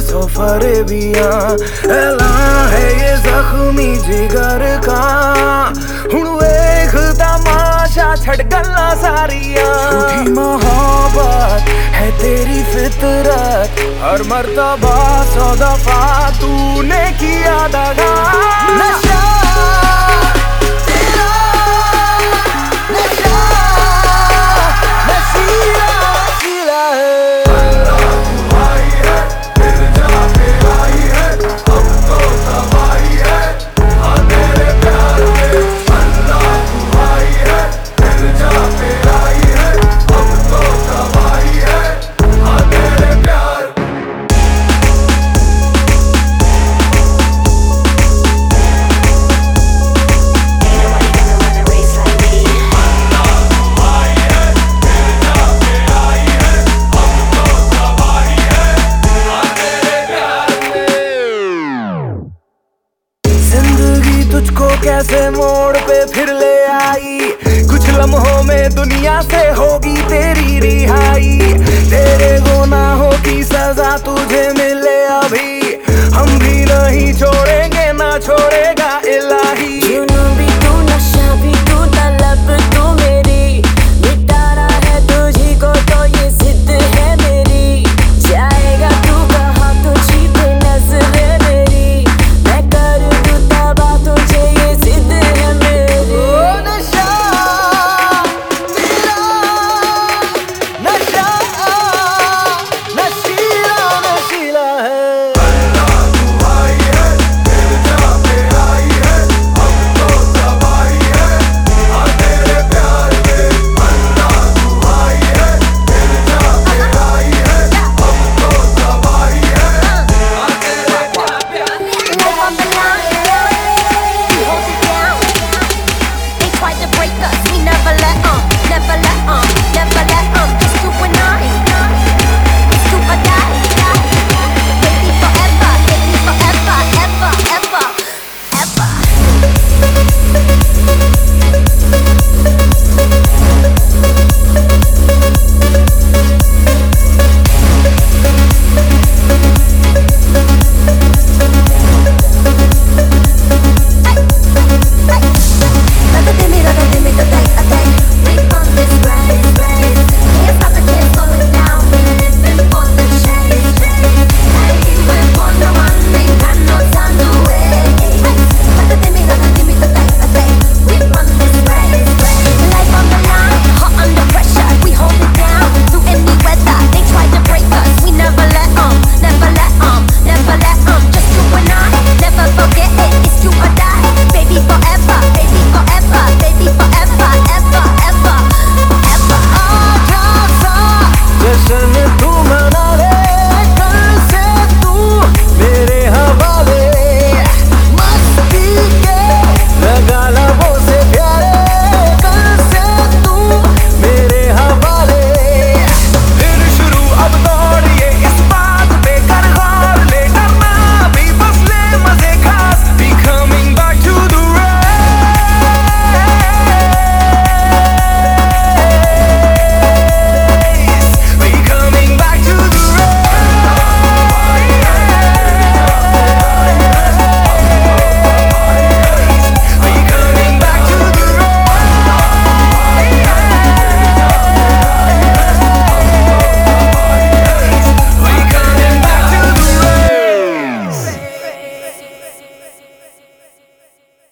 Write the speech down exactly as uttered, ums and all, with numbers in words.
सौ फरेबियां ऐलान है ये जख्मी जिगर का हुण वेख तमाशा छड़ गल्ला सारियां झूठी मोहब्बत है तेरी फितरत हर मर्तबा सौ दफा तूने किया दगा नशा तेरा नशा नशीला नशीला है तुझको कैसे मोड़ पे फिर ले आई कुछ लम्हों में दुनिया से होगी तेरी रिहाई तेरे गुनाहों की सजा तुझे मिले अभी हम भी नहीं छोड़ेंगे ना छोड़े